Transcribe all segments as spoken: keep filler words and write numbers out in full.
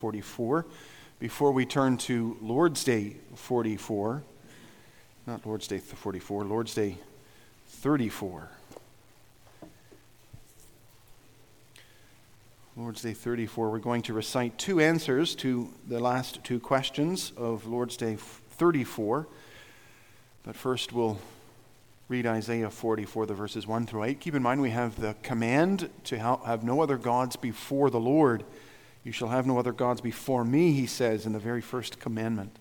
forty-four. Before we turn to Lord's Day forty-four, not Lord's Day forty-four, Lord's Day thirty-four. Lord's Day thirty-four, we're going to recite two answers to the last two questions of Lord's Day thirty-four. But first we'll read Isaiah forty-four, the verses one through eight. Keep in mind we have the command to have no other gods before the Lord. You shall have no other gods before me, he says in the very first commandment.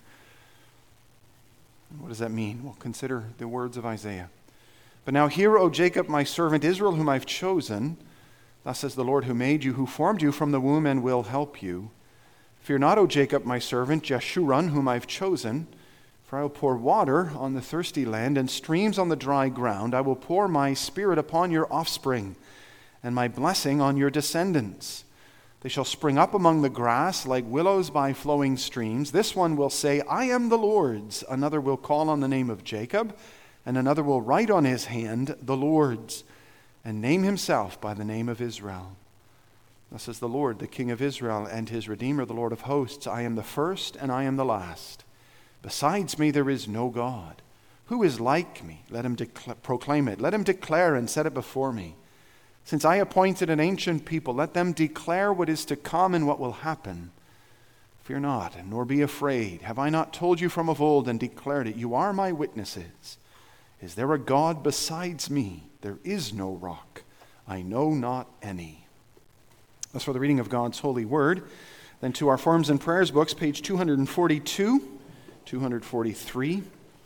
What does that mean? Well, consider the words of Isaiah. But now hear, O Jacob, my servant, Israel, whom I've chosen. Thus says the Lord who made you, who formed you from the womb and will help you. Fear not, O Jacob, my servant, Jeshurun, whom I've chosen. For I will pour water on the thirsty land and streams on the dry ground. I will pour my spirit upon your offspring and my blessing on your descendants. They shall spring up among the grass like willows by flowing streams. This one will say, I am the Lord's. Another will call on the name of Jacob, and another will write on his hand, the Lord's, and name himself by the name of Israel. Thus says the Lord, the King of Israel and his Redeemer, the Lord of hosts. I am the first and I am the last. Besides me there is no God. Who is like me? Let him decla- proclaim it. Let him declare and set it before me. Since I appointed an ancient people, let them declare what is to come and what will happen. Fear not, nor be afraid. Have I not told you from of old and declared it? You are my witnesses. Is there a God besides me? There is no rock. I know not any. That's for the reading of God's holy word. Then to our Forms and Prayers books, page two forty-two, two forty-three.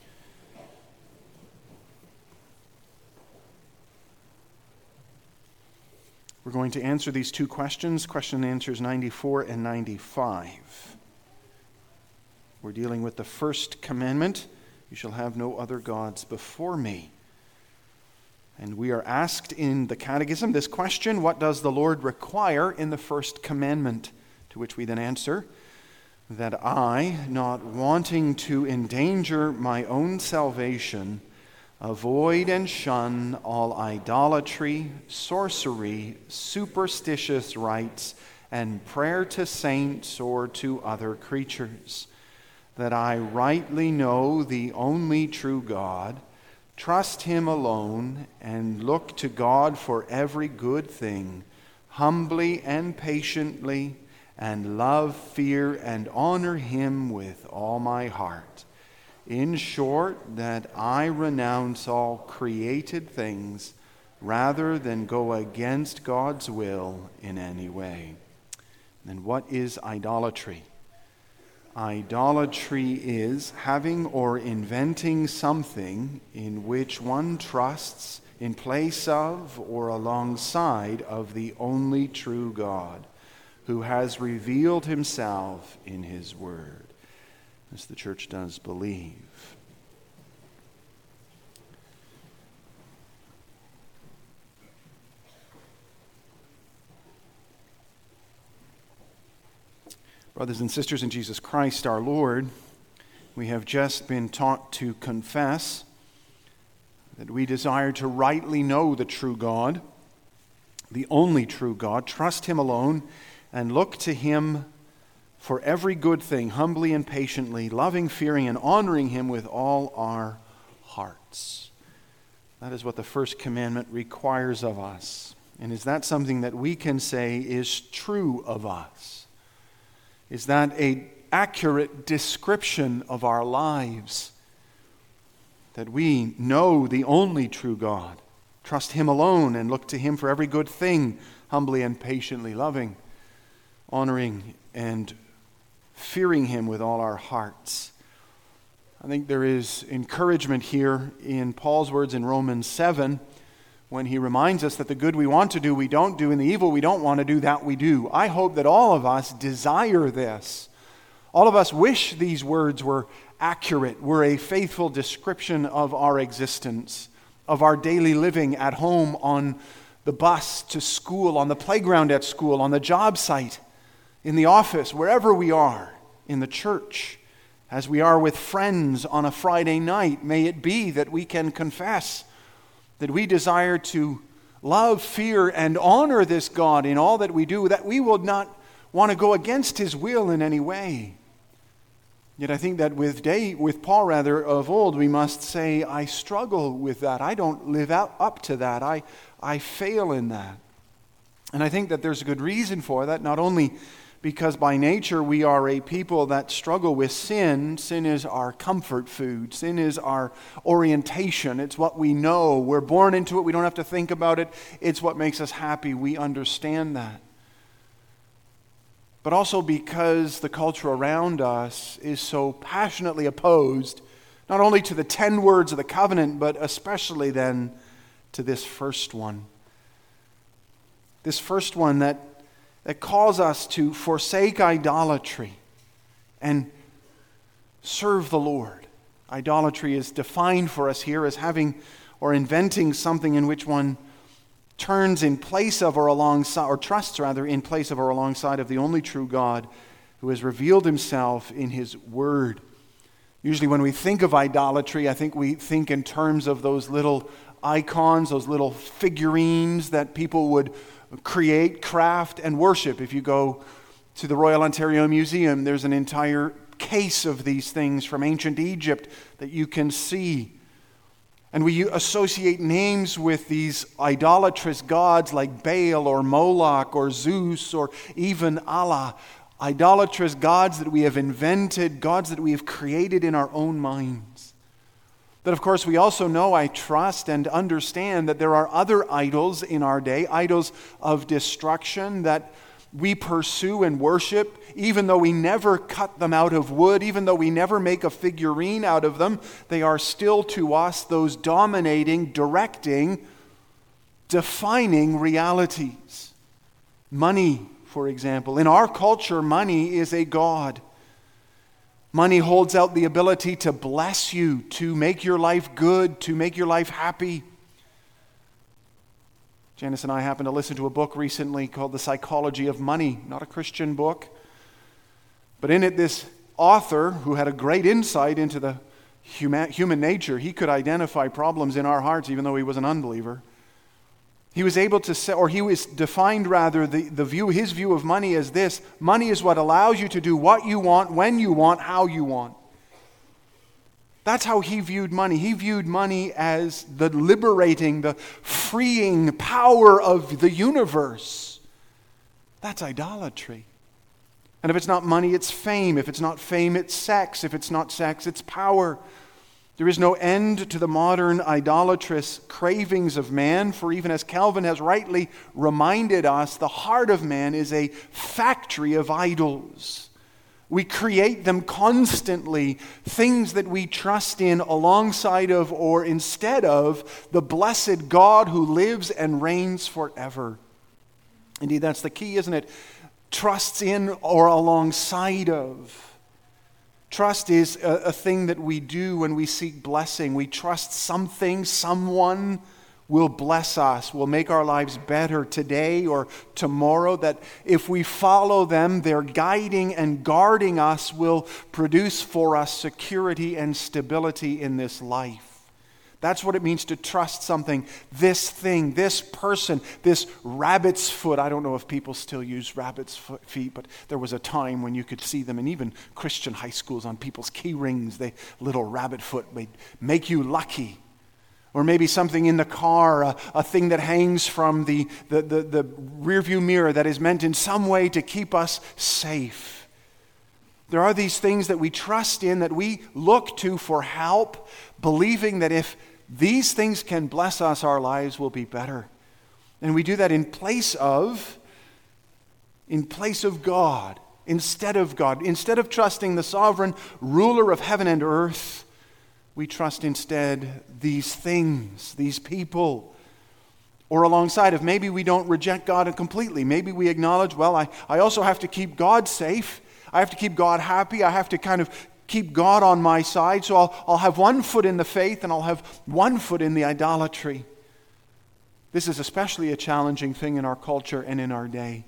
We're going to answer these two questions, question and answers ninety-four and ninety-five. We're dealing with the first commandment, you shall have no other gods before me. And we are asked in the Catechism this question, what does the Lord require in the first commandment? To which we then answer, that I, not wanting to endanger my own salvation, avoid and shun all idolatry, sorcery, superstitious rites, and prayer to saints or to other creatures. That I rightly know the only true God, trust him alone, and look to God for every good thing, humbly and patiently, and love, fear, and honor him with all my heart. In short, that I renounce all created things rather than go against God's will in any way. And what is idolatry? Idolatry is having or inventing something in which one trusts in place of or alongside of the only true God, who has revealed himself in his word. As the church does believe. Brothers and sisters in Jesus Christ our Lord, we have just been taught to confess that we desire to rightly know the true God, the only true God, trust him alone, and look to him for every good thing, humbly and patiently, loving, fearing, and honoring him with all our hearts. That is what the first commandment requires of us. And is that something that we can say is true of us? Is that an accurate description of our lives? That we know the only true God, trust him alone, and look to him for every good thing, humbly and patiently, loving, honoring, and fearing him with all our hearts. I think there is encouragement here in Paul's words in Romans seven when he reminds us that the good we want to do we don't do, and the evil we don't want to do that we do. I hope that all of us desire this. All of us wish these words were accurate, were a faithful description of our existence, of our daily living at home, on the bus to school, on the playground at school, on the job site, in the office, wherever we are, in the church, as we are with friends on a Friday night. May it be that we can confess that we desire to love, fear, and honor this God in all that we do, that we will not want to go against his will in any way. Yet I think that with Day, with Paul rather, of old, we must say, I struggle with that. I don't live out, up to that. I, I fail in that. And I think that there's a good reason for that, not only because by nature we are a people that struggle with sin. Sin is our comfort food. Sin is our orientation. It's what we know. We're born into it. We don't have to think about it. It's what makes us happy. We understand that. But also because the culture around us is so passionately opposed, not only to the ten words of the covenant, but especially then to this first one. This first one that, that calls us to forsake idolatry and serve the Lord. Idolatry is defined for us here as having or inventing something in which one turns in place of or alongside, or trusts rather, in place of or alongside of the only true God who has revealed himself in his word. Usually when we think of idolatry, I think we think in terms of those little icons, those little figurines that people would create, craft, and worship. If you go to the Royal Ontario Museum, there's an entire case of these things from ancient Egypt that you can see. And we associate names with these idolatrous gods like Baal or Moloch or Zeus or even Allah. Idolatrous gods that we have invented, gods that we have created in our own minds. But of course we also know, I trust and understand that there are other idols in our day, idols of destruction that we pursue and worship, even though we never cut them out of wood, even though we never make a figurine out of them. They are still to us those dominating, directing, defining realities. Money, for example. In our culture, money is a god. Money holds out the ability to bless you, to make your life good, to make your life happy. Janice and I happened to listen to a book recently called The Psychology of Money, not a Christian book. But in it, this author, who had a great insight into the human, human nature, he could identify problems in our hearts even though he was an unbeliever. He was able to say, or he was defined rather, the, the view, his view of money as this: money is what allows you to do what you want, when you want, how you want. That's how he viewed money. He viewed money as the liberating, the freeing power of the universe. That's idolatry. And if it's not money, it's fame. If it's not fame, it's sex. If it's not sex, it's power. There is no end to the modern idolatrous cravings of man, for even as Calvin has rightly reminded us, the heart of man is a factory of idols. We create them constantly, things that we trust in alongside of or instead of the blessed God who lives and reigns forever. Indeed, that's the key, isn't it? Trusts in or alongside of. Trust is a, a thing that we do when we seek blessing. We trust something, someone will bless us, will make our lives better today or tomorrow, that if we follow them, their guiding and guarding us will produce for us security and stability in this life. That's what it means to trust something, this thing, this person, this rabbit's foot. I don't know if people still use rabbit's feet, but there was a time when you could see them in even Christian high schools on people's key rings. They little rabbit foot would make you lucky. Or maybe something in the car, a, a thing that hangs from the, the, the, the rearview mirror that is meant in some way to keep us safe. There are these things that we trust in, that we look to for help, believing that if these things can bless us, our lives will be better. And we do that in place of, in place of God, instead of God. Instead of trusting the sovereign ruler of heaven and earth, we trust instead these things, these people. Or alongside of, maybe we don't reject God completely. Maybe we acknowledge, well, I, I also have to keep God safe. I have to keep God happy. I have to kind of keep God on my side. So I'll, I'll have one foot in the faith and I'll have one foot in the idolatry. This is especially a challenging thing in our culture and in our day.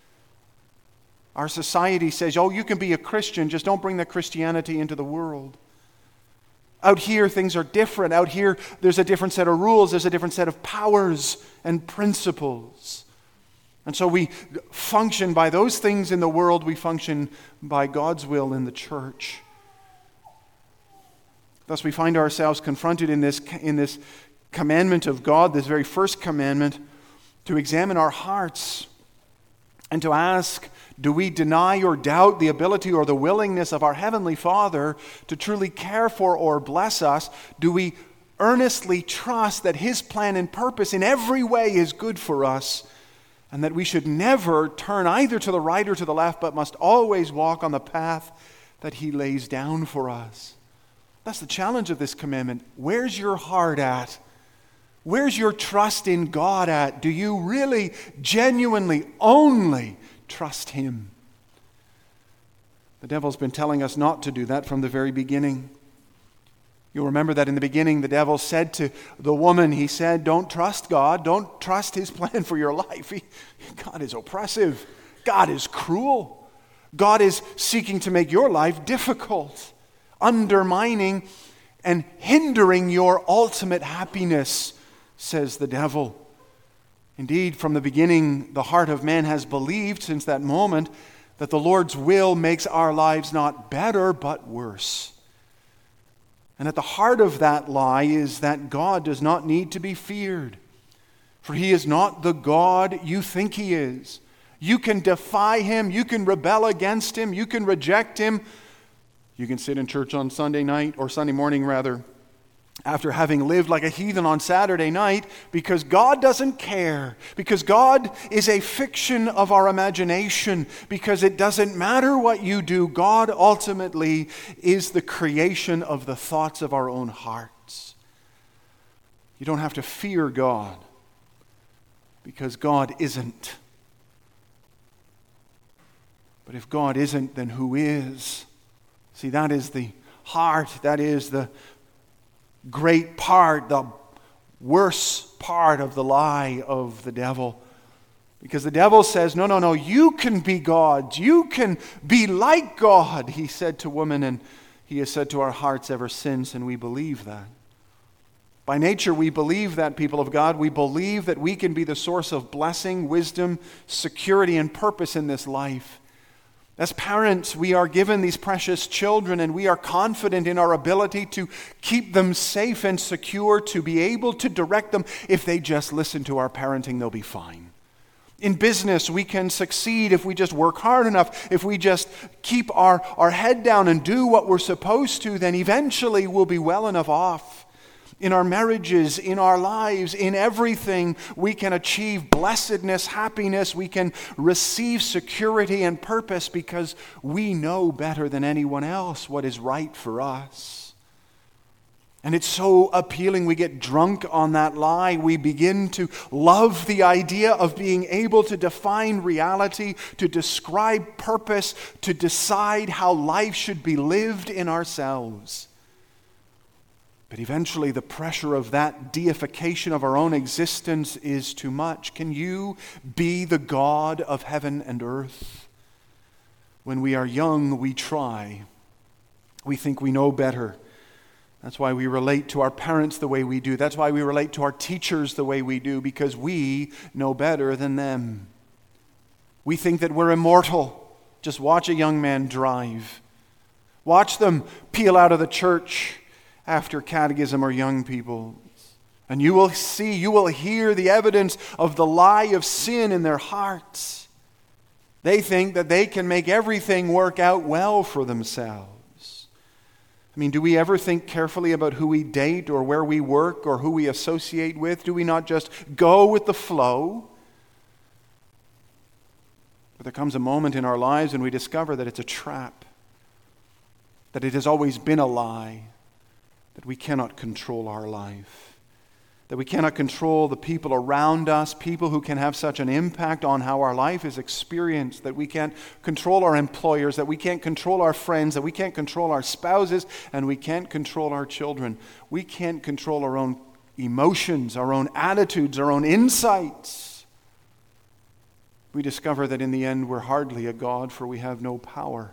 Our society says, oh, you can be a Christian, just don't bring that Christianity into the world. Out here, things are different. Out here, there's a different set of rules. There's a different set of powers and principles. And so we function by those things in the world, we function by God's will in the church. Thus we find ourselves confronted in this, in this commandment of God, this very first commandment, to examine our hearts and to ask, do we deny or doubt the ability or the willingness of our Heavenly Father to truly care for or bless us? Do we earnestly trust that His plan and purpose in every way is good for us, and that we should never turn either to the right or to the left, but must always walk on the path that He lays down for us? That's the challenge of this commandment. Where's your heart at? Where's your trust in God at? Do you really, genuinely, only trust Him? The devil's been telling us not to do that from the very beginning. You'll remember that in the beginning, the devil said to the woman, he said, don't trust God. Don't trust His plan for your life. He, God is oppressive. God is cruel. God is seeking to make your life difficult, undermining and hindering your ultimate happiness, says the devil. Indeed, from the beginning, the heart of man has believed since that moment that the Lord's will makes our lives not better, but worse. And at the heart of that lie is that God does not need to be feared, for He is not the God you think He is. You can defy Him, you can rebel against Him, you can reject Him. You can sit in church on Sunday night, or Sunday morning rather, after having lived like a heathen on Saturday night, because God doesn't care, because God is a fiction of our imagination, because it doesn't matter what you do. God ultimately is the creation of the thoughts of our own hearts. You don't have to fear God, because God isn't. But if God isn't, then who is? See, that is the heart, that is the great part, the worst part of the lie of the devil. Because the devil says, no, no, no, you can be God. You can be like God, he said to woman, and he has said to our hearts ever since, and we believe that. By nature, we believe that, people of God. We believe that we can be the source of blessing, wisdom, security, and purpose in this life. As parents, we are given these precious children, and we are confident in our ability to keep them safe and secure, to be able to direct them. If they just listen to our parenting, they'll be fine. In business, we can succeed if we just work hard enough. If we just keep our, our head down and do what we're supposed to, then eventually we'll be well enough off. In our marriages, in our lives, in everything, we can achieve blessedness, happiness. We can receive security and purpose because we know better than anyone else what is right for us. And it's so appealing. We get drunk on that lie. We begin to love the idea of being able to define reality, to describe purpose, to decide how life should be lived in ourselves. But eventually the pressure of that deification of our own existence is too much. Can you be the God of heaven and earth? When we are young, we try. We think we know better. That's why we relate to our parents the way we do. That's why we relate to our teachers the way we do, because we know better than them. We think that we're immortal. Just watch a young man drive. Watch them peel out of the church after catechism or young people. And you will see, you will hear the evidence of the lie of sin in their hearts. They think that they can make everything work out well for themselves. I mean, do we ever think carefully about who we date or where we work or who we associate with? Do we not just go with the flow? But there comes a moment in our lives when we discover that it's a trap, that it has always been a lie, that we cannot control our life, that we cannot control the people around us, people who can have such an impact on how our life is experienced, that we can't control our employers, that we can't control our friends, that we can't control our spouses, and we can't control our children. We can't control our own emotions, our own attitudes, our own insights. We discover that in the end we're hardly a God, for we have no power.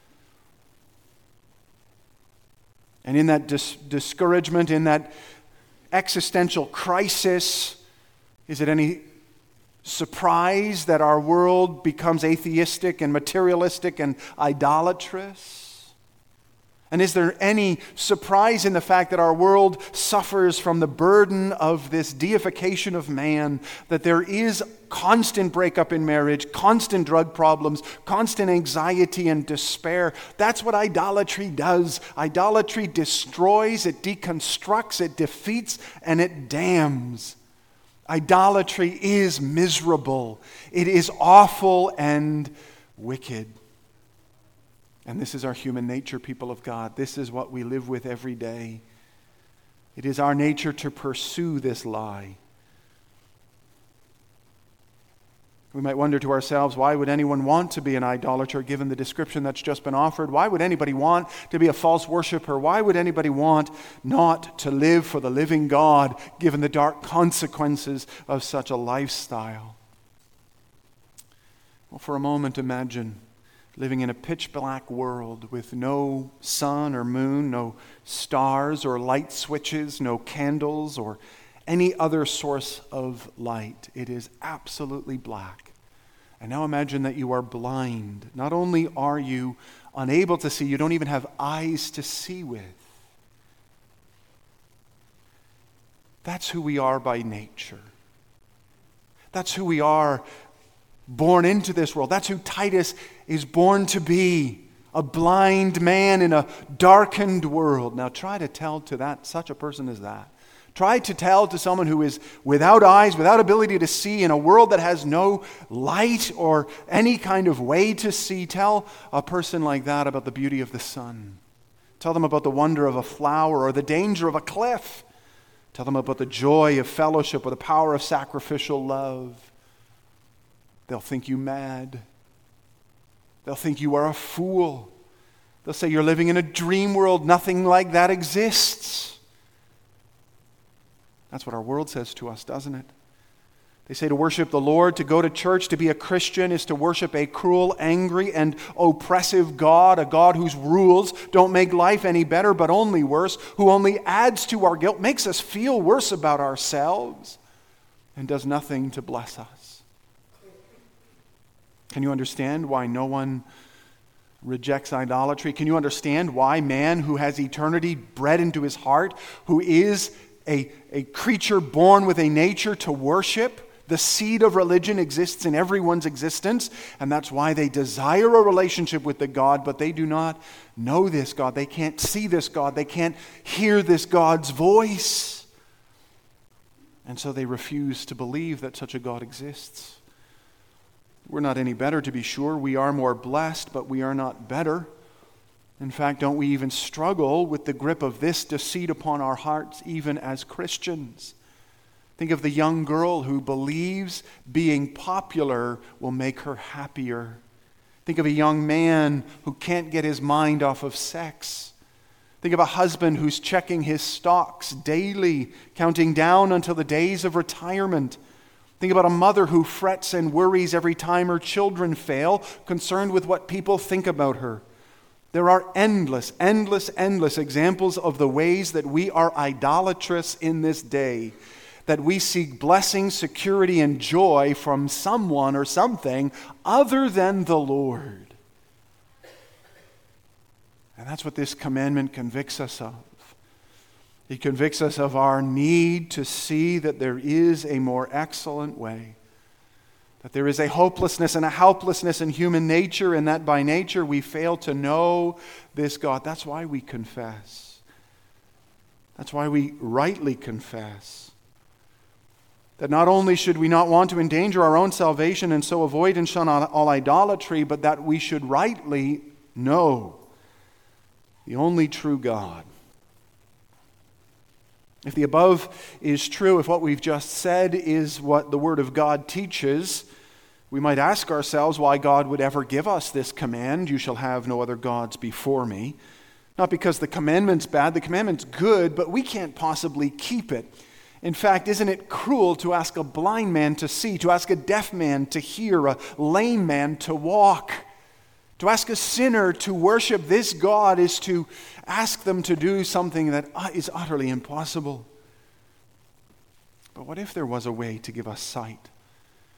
And in that dis- discouragement, in that existential crisis, is it any surprised that our world becomes atheistic and materialistic and idolatrous? And is there any surprise in the fact that our world suffers from the burden of this deification of man, that there is constant breakup in marriage, constant drug problems, constant anxiety and despair? That's what idolatry does. Idolatry destroys, it deconstructs, it defeats, and it damns. Idolatry is miserable. It is awful and wicked. And this is our human nature, people of God. This is what we live with every day. It is our nature to pursue this lie. We might wonder to ourselves, why would anyone want to be an idolater given the description that's just been offered? Why would anybody want to be a false worshiper? Why would anybody want not to live for the living God given the dark consequences of such a lifestyle? Well, for a moment, imagine living in a pitch-black world with no sun or moon, no stars or light switches, no candles or any other source of light. It is absolutely black. And now imagine that you are blind. Not only are you unable to see, you don't even have eyes to see with. That's who we are by nature. That's who we are born into this world. That's who Titus is born to be, a blind man in a darkened world. Now try to tell to that such a person as that. Try to tell to someone who is without eyes, without ability to see, in a world that has no light or any kind of way to see. Tell a person like that about the beauty of the sun. Tell them about the wonder of a flower or the danger of a cliff. Tell them about the joy of fellowship or the power of sacrificial love. They'll think you mad. They'll think you are a fool. They'll say you're living in a dream world. Nothing like that exists. That's what our world says to us, doesn't it? They say to worship the Lord, to go to church, to be a Christian is to worship a cruel, angry, and oppressive God, a God whose rules don't make life any better but only worse, who only adds to our guilt, makes us feel worse about ourselves, and does nothing to bless us. Can you understand why no one rejects idolatry? Can you understand why man who has eternity bred into his heart, who is a, a creature born with a nature to worship, the seed of religion exists in everyone's existence, and that's why they desire a relationship with the God, but they do not know this God. They can't see this God. They can't hear this God's voice. And so they refuse to believe that such a God exists. We're not any better, to be sure. We are more blessed, but we are not better. In fact, don't we even struggle with the grip of this deceit upon our hearts, even as Christians? Think of the young girl who believes being popular will make her happier. Think of a young man who can't get his mind off of sex. Think of a husband who's checking his stocks daily, counting down until the days of retirement. Think about a mother who frets and worries every time her children fail, concerned with what people think about her. There are endless, endless, endless examples of the ways that we are idolatrous in this day, that we seek blessing, security, and joy from someone or something other than the Lord. And that's what this commandment convicts us of. It convicts us of our need to see that there is a more excellent way, that there is a hopelessness and a helplessness in human nature, and that by nature we fail to know this God. That's why we confess. That's why we rightly confess. That not only should we not want to endanger our own salvation and so avoid and shun all idolatry, but that we should rightly know the only true God. If the above is true, if what we've just said is what the Word of God teaches, we might ask ourselves why God would ever give us this command, you shall have no other gods before me. Not because the commandment's bad, the commandment's good, but we can't possibly keep it. In fact, isn't it cruel to ask a blind man to see, to ask a deaf man to hear, a lame man to walk? To ask a sinner to worship this God is to ask them to do something that is utterly impossible. But what if there was a way to give us sight?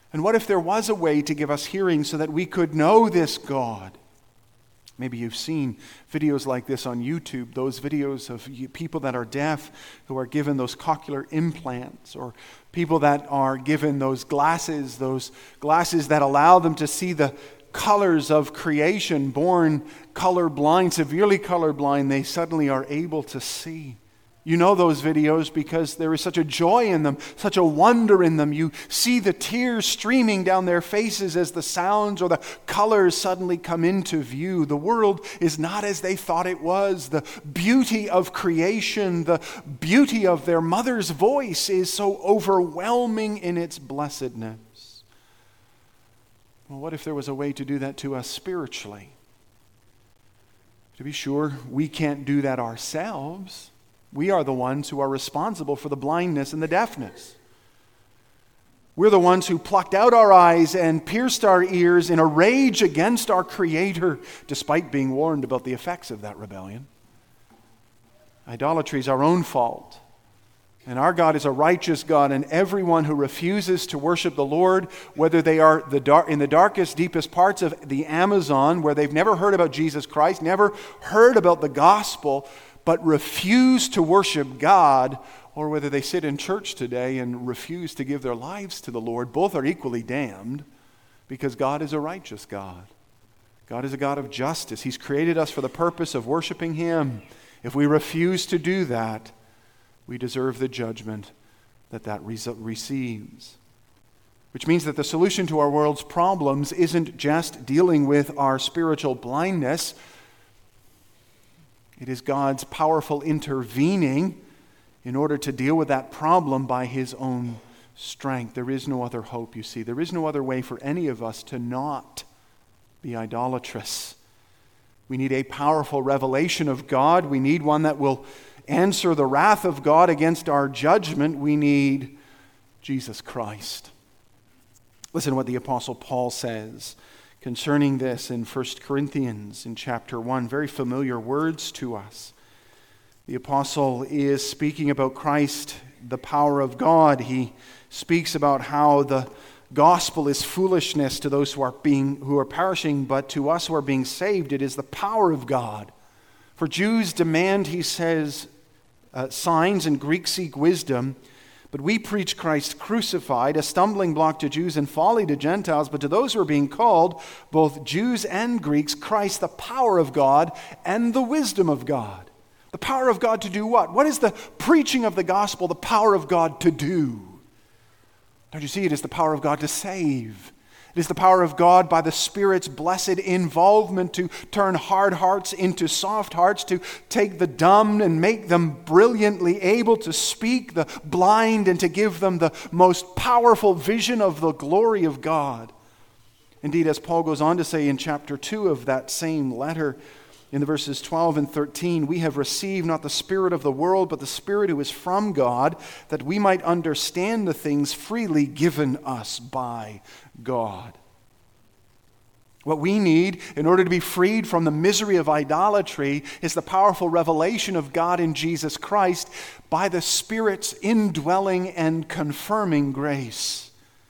And what if there was a way to give us hearing so that we could know this God? Maybe you've seen videos like this on YouTube, those videos of people that are deaf who are given those cochlear implants, or people that are given those glasses, those glasses that allow them to see the colors of creation, born colorblind, severely colorblind, they suddenly are able to see. You know those videos because there is such a joy in them, such a wonder in them. You see the tears streaming down their faces as the sounds or the colors suddenly come into view. The world is not as they thought it was. The beauty of creation, the beauty of their mother's voice is so overwhelming in its blessedness. Well, what if there was a way to do that to us spiritually? To be sure, we can't do that ourselves. We are the ones who are responsible for the blindness and the deafness. We're the ones who plucked out our eyes and pierced our ears in a rage against our Creator, despite being warned about the effects of that rebellion. Idolatry is our own fault. And our God is a righteous God, and everyone who refuses to worship the Lord, whether they are the dar- in the darkest, deepest parts of the Amazon, where they've never heard about Jesus Christ, never heard about the gospel, but refuse to worship God, or whether they sit in church today and refuse to give their lives to the Lord, both are equally damned, because God is a righteous God. God is a God of justice. He's created us for the purpose of worshiping Him. If we refuse to do that, we deserve the judgment that that receives. Which means that the solution to our world's problems isn't just dealing with our spiritual blindness. It is God's powerful intervening in order to deal with that problem by His own strength. There is no other hope, you see. There is no other way for any of us to not be idolatrous. We need a powerful revelation of God. We need one that will answer the wrath of God against our judgment. We need Jesus Christ. Listen to what the Apostle Paul says concerning this in First Corinthians in chapter one. Very familiar words to us. The apostle is speaking about Christ, the power of God. He speaks about how the gospel is foolishness to those who are being who are perishing, but to us who are being saved, it is the power of God. For Jews demand, he says, uh, signs, and Greeks seek wisdom. But we preach Christ crucified, a stumbling block to Jews and folly to Gentiles. But to those who are being called, both Jews and Greeks, Christ, the power of God and the wisdom of God. The power of God to do what? What is the preaching of the gospel, the power of God to do? Don't you see? It is the power of God to save. It is the power of God by the Spirit's blessed involvement to turn hard hearts into soft hearts, to take the dumb and make them brilliantly able to speak, the blind, and to give them the most powerful vision of the glory of God. Indeed, as Paul goes on to say in chapter two of that same letter, in the verses twelve and thirteen, we have received not the spirit of the world, but the Spirit who is from God, that we might understand the things freely given us by God. What we need in order to be freed from the misery of idolatry is the powerful revelation of God in Jesus Christ by the Spirit's indwelling and confirming grace.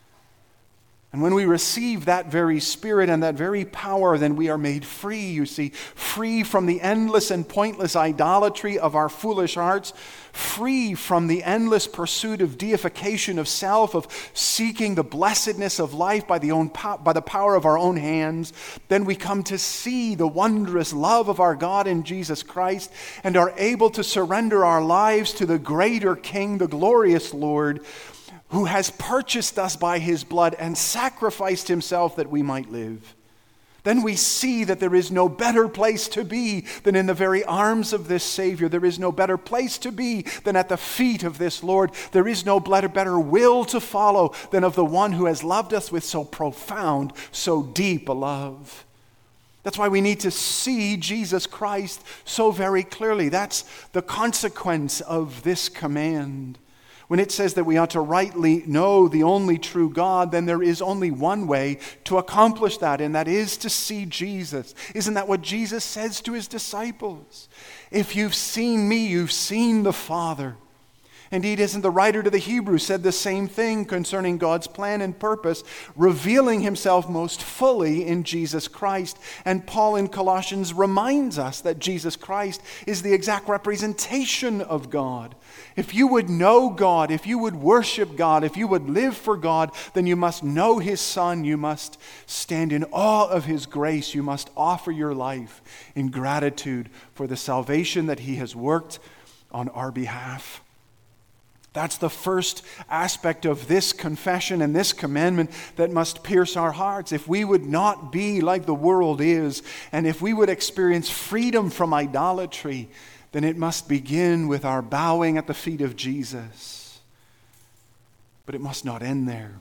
And when we receive that very Spirit and that very power, then we are made free, you see, free from the endless and pointless idolatry of our foolish hearts, free from the endless pursuit of deification of self, of seeking the blessedness of life by the, own po- by the power of our own hands. Then we come to see the wondrous love of our God in Jesus Christ and are able to surrender our lives to the greater King, the glorious Lord, who has purchased us by His blood and sacrificed Himself that we might live. Then we see that there is no better place to be than in the very arms of this Savior. There is no better place to be than at the feet of this Lord. There is no better, better will to follow than of the one who has loved us with so profound, so deep a love. That's why we need to see Jesus Christ so very clearly. That's the consequence of this command. When it says that we ought to rightly know the only true God, then there is only one way to accomplish that, and that is to see Jesus. Isn't that what Jesus says to His disciples? If you've seen me, you've seen the Father. Indeed, isn't the writer to the Hebrews said the same thing concerning God's plan and purpose, revealing himself most fully in Jesus Christ? And Paul in Colossians reminds us that Jesus Christ is the exact representation of God. If you would know God, if you would worship God, if you would live for God, then you must know his Son. You must stand in awe of his grace. You must offer your life in gratitude for the salvation that he has worked on our behalf. That's the first aspect of this confession and this commandment that must pierce our hearts. If we would not be like the world is, and if we would experience freedom from idolatry, then it must begin with our bowing at the feet of Jesus. But it must not end there.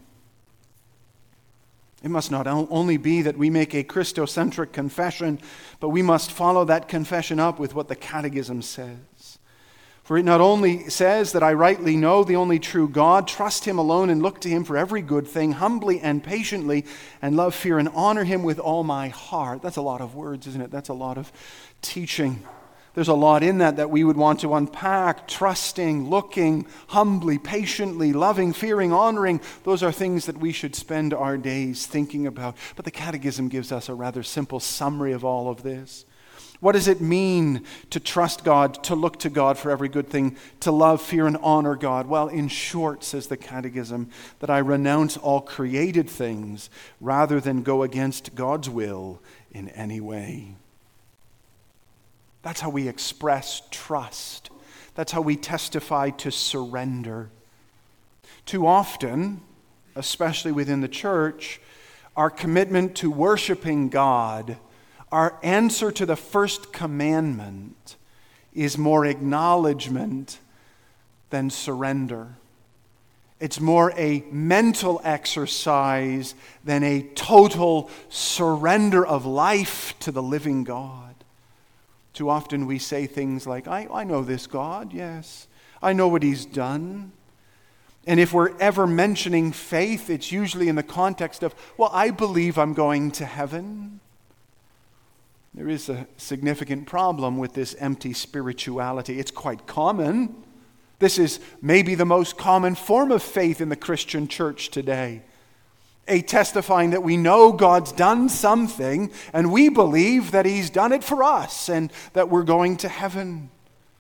It must not only be that we make a Christocentric confession, but we must follow that confession up with what the Catechism says. For it not only says that I rightly know the only true God, trust him alone and look to him for every good thing, humbly and patiently, and love, fear, and honor him with all my heart. That's a lot of words, isn't it? That's a lot of teaching. There's a lot in that that we would want to unpack. Trusting, looking, humbly, patiently, loving, fearing, honoring. Those are things that we should spend our days thinking about. But the Catechism gives us a rather simple summary of all of this. What does it mean to trust God, to look to God for every good thing, to love, fear, and honor God? Well, in short, says the Catechism, that I renounce all created things rather than go against God's will in any way. That's how we express trust. That's how we testify to surrender. Too often, especially within the church, our commitment to worshiping God, our answer to the first commandment, is more acknowledgement than surrender. It's more a mental exercise than a total surrender of life to the living God. Too often we say things like, I, I know this God, yes. I know what he's done. And if we're ever mentioning faith, it's usually in the context of, well, I believe I'm going to heaven. There is a significant problem with this empty spirituality. It's quite common. This is maybe the most common form of faith in the Christian church today. A testifying that we know God's done something and we believe that he's done it for us and that we're going to heaven.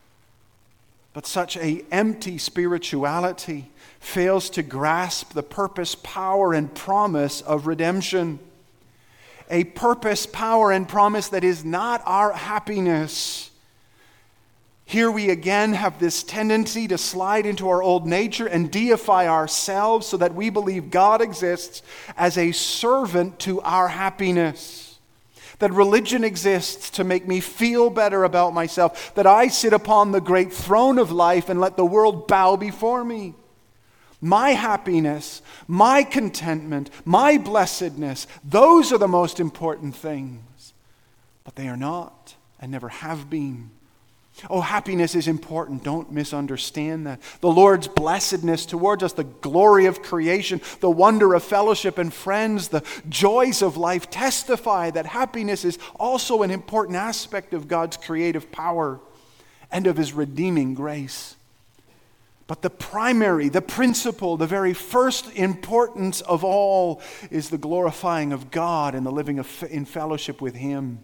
But such an empty spirituality fails to grasp the purpose, power, and promise of redemption. A purpose, power, and promise that is not our happiness. Here we again have this tendency to slide into our old nature and deify ourselves so that we believe God exists as a servant to our happiness. That religion exists to make me feel better about myself. That I sit upon the great throne of life and let the world bow before me. My happiness, my contentment, my blessedness, those are the most important things. But they are not and never have been. Oh, happiness is important. Don't misunderstand that. The Lord's blessedness towards us, the glory of creation, the wonder of fellowship and friends, the joys of life testify that happiness is also an important aspect of God's creative power and of his redeeming grace. But the primary, the principal, the very first importance of all is the glorifying of God and the living in fellowship with him.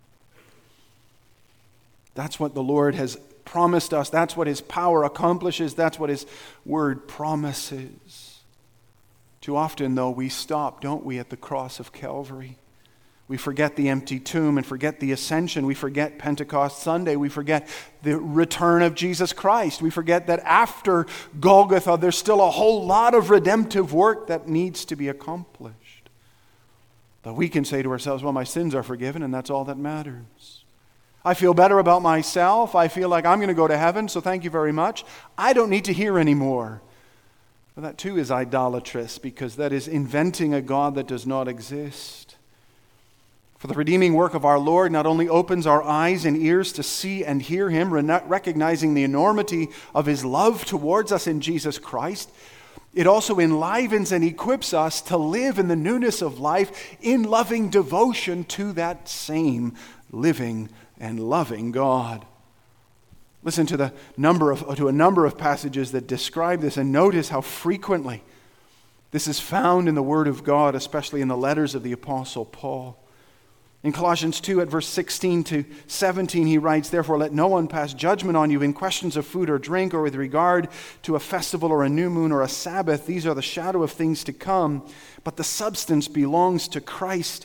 That's what the Lord has promised us. That's what his power accomplishes. That's what his word promises. Too often, though, we stop, don't we, at the cross of Calvary. We forget the empty tomb and forget the ascension. We forget Pentecost Sunday. We forget the return of Jesus Christ. We forget that after Golgotha, there's still a whole lot of redemptive work that needs to be accomplished. But we can say to ourselves, well, my sins are forgiven, and that's all that matters. I feel better about myself. I feel like I'm going to go to heaven, so thank you very much. I don't need to hear anymore. Well, that too is idolatrous, because that is inventing a God that does not exist. For the redeeming work of our Lord not only opens our eyes and ears to see and hear him, recognizing the enormity of his love towards us in Jesus Christ, it also enlivens and equips us to live in the newness of life in loving devotion to that same living and loving God. Listen to the number of to a number of passages that describe this, and notice how frequently this is found in the Word of God, especially in the letters of the Apostle Paul. In Colossians two, at verse sixteen to seventeen, he writes, "Therefore let no one pass judgment on you in questions of food or drink, or with regard to a festival or a new moon or a Sabbath. These are the shadow of things to come, but the substance belongs to Christ.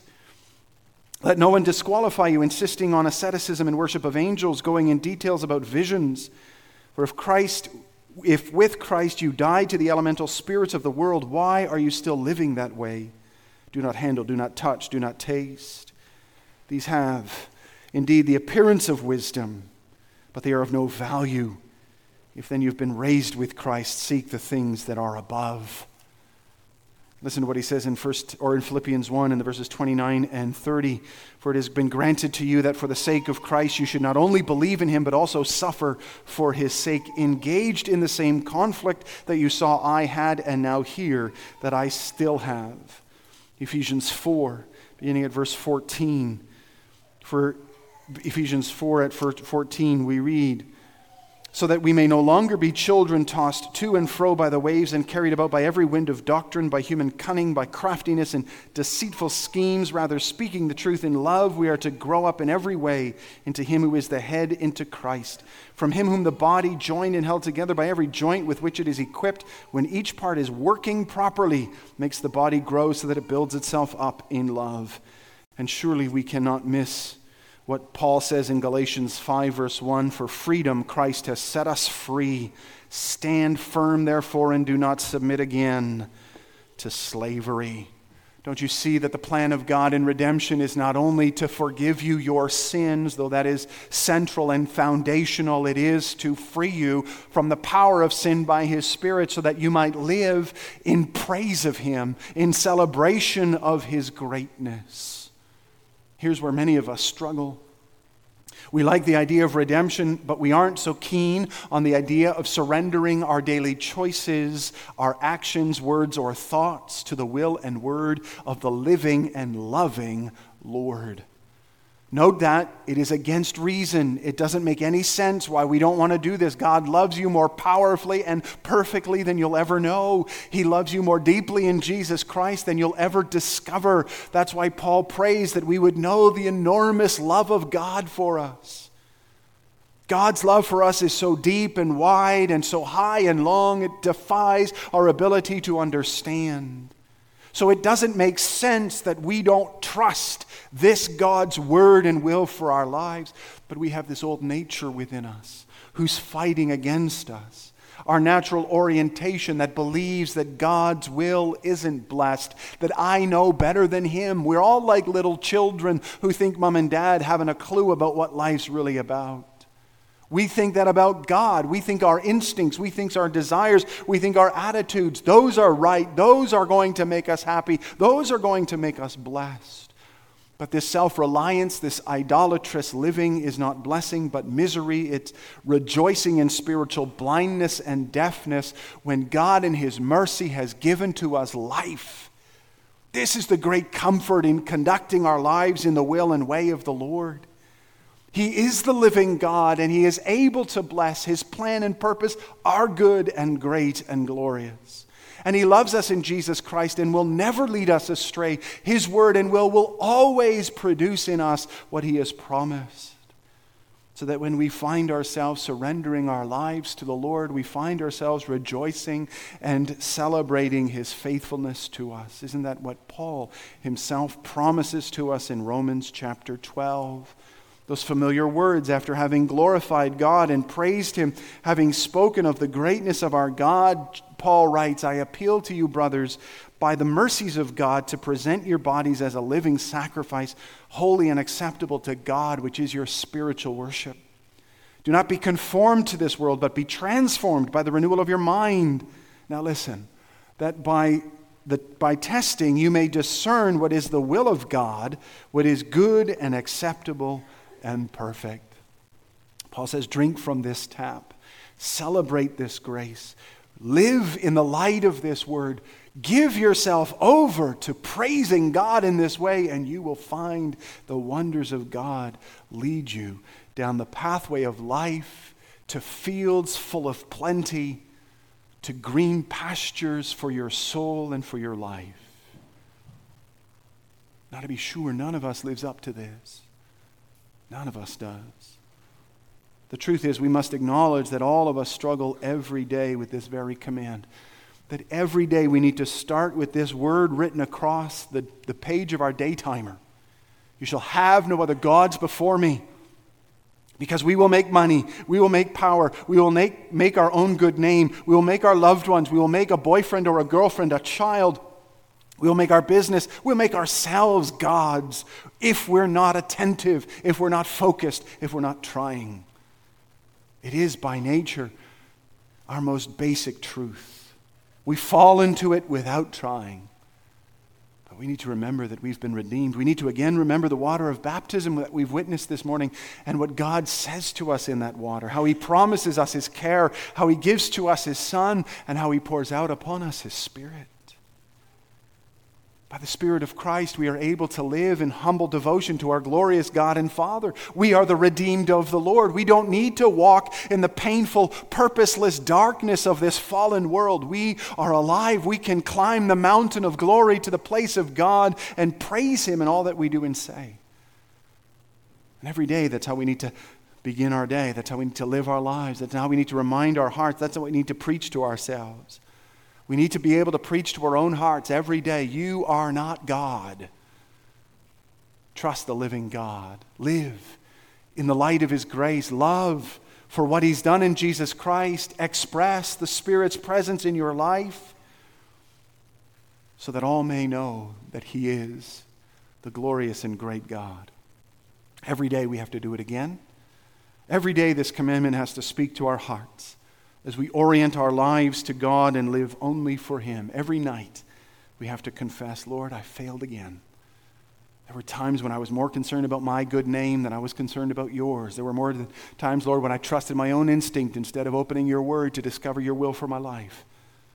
Let no one disqualify you, insisting on asceticism and worship of angels, going in details about visions. For if Christ, if with Christ you died to the elemental spirits of the world, why are you still living that way? Do not handle, do not touch, do not taste. These have indeed the appearance of wisdom, but they are of no value. If then you've been raised with Christ, seek the things that are above." Listen to what he says in first or in Philippians one in the verses twenty-nine and thirty. "For it has been granted to you that for the sake of Christ you should not only believe in him, but also suffer for his sake, engaged in the same conflict that you saw I had and now hear that I still have." Ephesians four, beginning at verse fourteen. For Ephesians four at fourteen we read, "So that we may no longer be children tossed to and fro by the waves and carried about by every wind of doctrine, by human cunning, by craftiness and deceitful schemes. Rather, speaking the truth in love, we are to grow up in every way into him who is the head, into Christ. From him whom the body, joined and held together by every joint with which it is equipped, when each part is working properly, makes the body grow so that it builds itself up in love." And surely we cannot miss what Paul says in Galatians five, verse one, "For freedom Christ has set us free. Stand firm, therefore, and do not submit again to slavery." Don't you see that the plan of God in redemption is not only to forgive you your sins, though that is central and foundational, it is to free you from the power of sin by his Spirit so that you might live in praise of him, in celebration of his greatness. Here's where many of us struggle. We like the idea of redemption, but we aren't so keen on the idea of surrendering our daily choices, our actions, words, or thoughts to the will and word of the living and loving Lord. Note that it is against reason. It doesn't make any sense why we don't want to do this. God loves you more powerfully and perfectly than you'll ever know. He loves you more deeply in Jesus Christ than you'll ever discover. That's why Paul prays that we would know the enormous love of God for us. God's love for us is so deep and wide and so high and long, it defies our ability to understand. So it doesn't make sense that we don't trust this God's word and will for our lives, but we have this old nature within us who's fighting against us. Our natural orientation that believes that God's will isn't blessed, that I know better than him. We're all like little children who think mom and dad haven't a clue about what life's really about. We think that about God. We think our instincts, we think our desires, we think our attitudes, those are right. Those are going to make us happy. Those are going to make us blessed. But this self-reliance, this idolatrous living is not blessing but misery. It's rejoicing in spiritual blindness and deafness when God in his mercy has given to us life. This is the great comfort in conducting our lives in the will and way of the Lord. He is the living God, and he is able to bless. His plan and purpose are good and great and glorious. And he loves us in Jesus Christ and will never lead us astray. His word and will will always produce in us what he has promised. So that when we find ourselves surrendering our lives to the Lord, we find ourselves rejoicing and celebrating his faithfulness to us. Isn't that what Paul himself promises to us in Romans chapter twelve? Those familiar words, after having glorified God and praised him, having spoken of the greatness of our God, Paul writes, "I appeal to you, brothers, by the mercies of God, to present your bodies as a living sacrifice, holy and acceptable to God, which is your spiritual worship. Do not be conformed to this world, but be transformed by the renewal of your mind." Now listen, that by the, by testing you may discern what is the will of God, what is good and acceptable and perfect. Paul says, drink from this tap. Celebrate this grace. Live in the light of this word. Give yourself over to praising God in this way, and you will find the wonders of God lead you down the pathway of life to fields full of plenty, to green pastures for your soul and for your life. Now, to be sure, none of us lives up to this. None of us does. The truth is, we must acknowledge that all of us struggle every day with this very command. That every day we need to start with this word written across the, the page of our daytimer. You shall have no other gods before me. Because we will make money, we will make power, we will make, make our own good name, we will make our loved ones, we will make a boyfriend or a girlfriend, a child, we will make our business, we'll make ourselves gods if we're not attentive, if we're not focused, if we're not trying. It is by nature our most basic truth. We fall into it without trying. But we need to remember that we've been redeemed. We need to again remember the water of baptism that we've witnessed this morning and what God says to us in that water, how He promises us His care, how He gives to us His Son, and how He pours out upon us His Spirit. By the Spirit of Christ, we are able to live in humble devotion to our glorious God and Father. We are the redeemed of the Lord. We don't need to walk in the painful, purposeless darkness of this fallen world. We are alive. We can climb the mountain of glory to the place of God and praise Him in all that we do and say. And every day, that's how we need to begin our day. That's how we need to live our lives. That's how we need to remind our hearts. That's how we need to preach to ourselves. We need to be able to preach to our own hearts every day. You are not God. Trust the living God. Live in the light of His grace. Love for what He's done in Jesus Christ. Express the Spirit's presence in your life so that all may know that He is the glorious and great God. Every day we have to do it again. Every day this commandment has to speak to our hearts as we orient our lives to God and live only for Him. Every night we have to confess, Lord, I failed again. There were times when I was more concerned about my good name than I was concerned about yours. There were more times, Lord, when I trusted my own instinct instead of opening your word to discover your will for my life.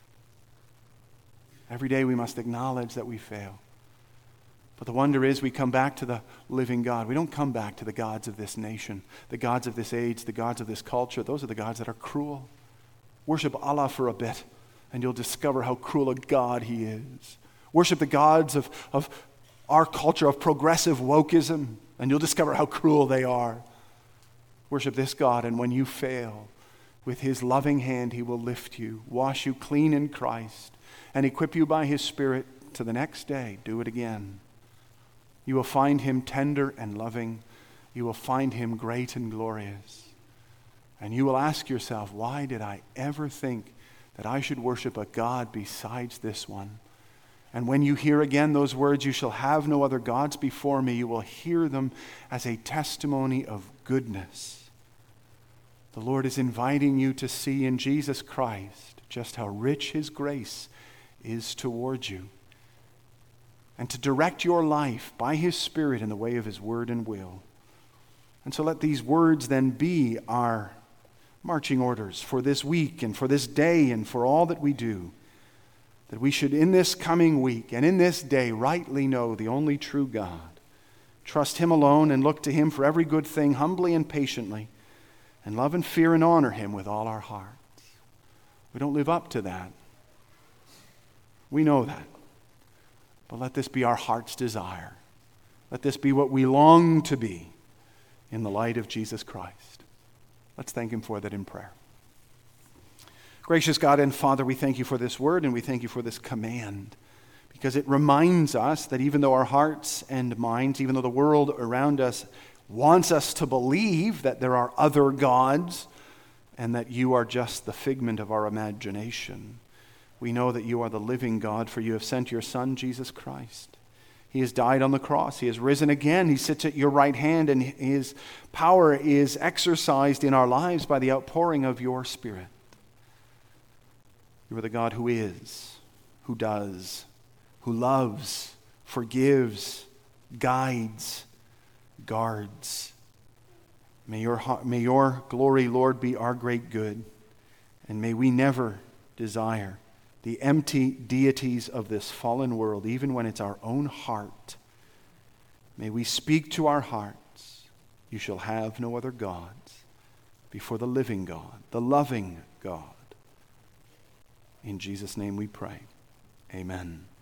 Every day we must acknowledge that we fail. But the wonder is we come back to the living God. We don't come back to the gods of this nation, the gods of this age, the gods of this culture. Those are the gods that are cruel. Worship Allah for a bit, and you'll discover how cruel a God He is. Worship the gods of, of our culture of progressive wokeism, and you'll discover how cruel they are. Worship this God, and when you fail, with His loving hand He will lift you, wash you clean in Christ, and equip you by His Spirit to the next day. Do it again. You will find Him tender and loving. You will find Him great and glorious. And you will ask yourself, why did I ever think that I should worship a God besides this one? And when you hear again those words, you shall have no other gods before me, you will hear them as a testimony of goodness. The Lord is inviting you to see in Jesus Christ just how rich His grace is towards you, and to direct your life by His Spirit in the way of His word and will. And so let these words then be our marching orders for this week and for this day and for all that we do, that we should in this coming week and in this day rightly know the only true God, trust Him alone and look to Him for every good thing humbly and patiently, and love and fear and honor Him with all our hearts. We don't live up to that. We know that. But let this be our heart's desire. Let this be what we long to be in the light of Jesus Christ. Let's thank Him for that in prayer. Gracious God and Father, we thank You for this word and we thank You for this command, because it reminds us that even though our hearts and minds, even though the world around us wants us to believe that there are other gods and that You are just the figment of our imagination, we know that You are the living God, for You have sent Your Son, Jesus Christ. He has died on the cross. He has risen again. He sits at Your right hand, and His power is exercised in our lives by the outpouring of Your Spirit. You are the God who is, who does, who loves, forgives, guides, guards. May your, may your glory, Lord, be our great good, and may we never desire the empty deities of this fallen world, even when it's our own heart. May we speak to our hearts, You shall have no other gods before the living God, the loving God. In Jesus' name we pray. Amen.